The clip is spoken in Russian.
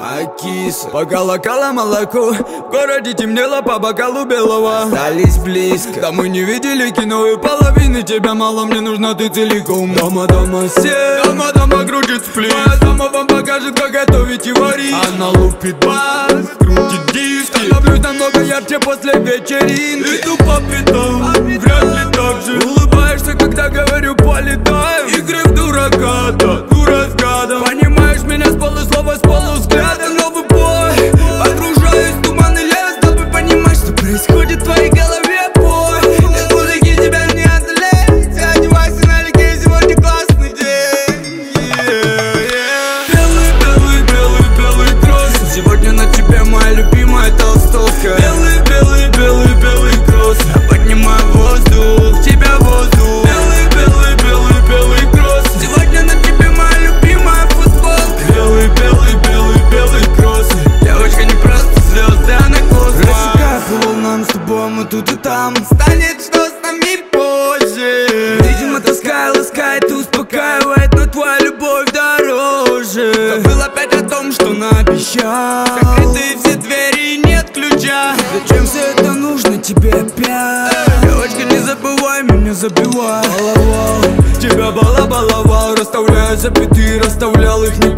киса поколокала молоко, в городе темнело по бокалу белого. Остались близко, да мы не видели кино, и половины тебя мало, мне нужна ты целиком. Дома сел, дома крутит сплит, моя дома вам покажет, как готовить и варить. Она лупит бас, крутит диски, становлюсь намного ярче после вечеринки. Иду по пятам, вряд ли так же улыбаешься, когда говорю полетаем. Игры в дурака, да, дура с гадом. Понимаешь меня с полуслова, с полувзгляда. Новый бой, погружаюсь в туманный лес, дабы понимать, что происходит в твоей голове, бой. Без музыки тебя не одолеть. Одевайся налегке, сегодня классный день. Белый кросс, сегодня на тебе моя любимая толстовка. Белый кросс, я поднимаю воздух, тебя воздух. Белый кросс, сегодня на тебе моя любимая футболка. Белый кросс, девочка не просто звезды, она космос. Рассекая по волнам с тобой, мы тут и там. Станет что с нами позже. Видимо, тоска ласкает и успокаивает, но твоя любовь дороже. Забыл опять о том, что наобещал. Закрытые все двери, нет ключа. Зачем все это нужно тебе опять? Девочка, не забывай меня, забивай. Баловал, тебя баловал, расставляя запятые, расставлял их не